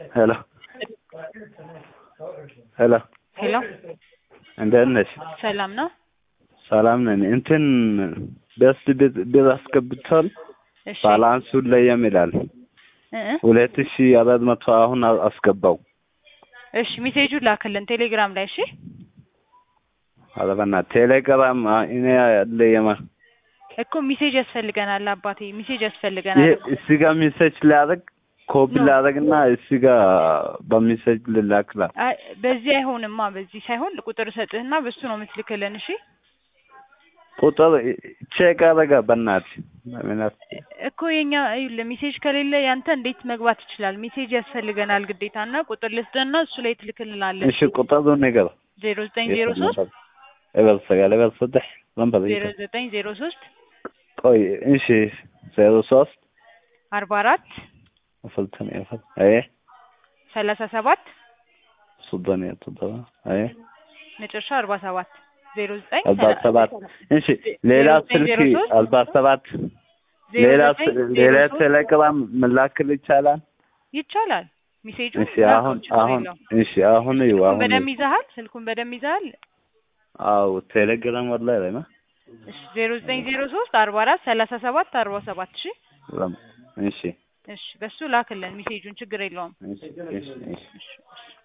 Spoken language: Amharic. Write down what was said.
Hello. Hello. Hello. እንደት ነሽ? ሰላም ነው? ሰላም ነኝ። እንትን ብር አስገብቷል። እሺ ባላንሱን ለየም ይላል። 2400 አሁን አስገባው። እሺ ሜሴጁን ላክልን ቴሌግራም ላይ። እሺ አለበና ቴሌግራም እኔ ለየማ እኮ ሜሴጅ ያስፈልገናል አባቴ፣ ሜሴጅ ያስፈልገናል። እዚህ ጋር ሜሴጅ ላደርግ ኮፒ ላደርግና እዚህ ጋር በሜሴጅ ልላክላ። በዚህ አይሆንማ፣ በዚህ ሳይሆን ቁጥር ሰጥህና በሱ ነው የምትልክልን። እሺ ቁጥር ቼክ አደረጋ በእናትህ እኮ የኛ ሜሴጅ ከሌለ ያንተ እንዴት መግባት ይችላል? ሜሴጅ ያስፈልገናል ግዴታና ቁጥር ልስጥህና እሱ ላይ ትልክልናለህ። እሺ ቁጥሩን ንገር። 0903 0903 ቆይ እሺ 03 44 37 መጨረሻ 47 47 እሺ ሌላ ስልክ 47 ሌላ ቴሌግራም መላክል ይቻላል? ይቻላል። ሜሴጁ እሺ አሁን በደም ይዘሃል? ስልኩን በደም ይዘሃል? አው ቴሌግራም ወላሂ ላይ ነው። እሺ 0903 44 37 47 እሺ እሺ እሺ በሱ ላክልን ሜሴጁን፣ ችግር የለውም። እሺ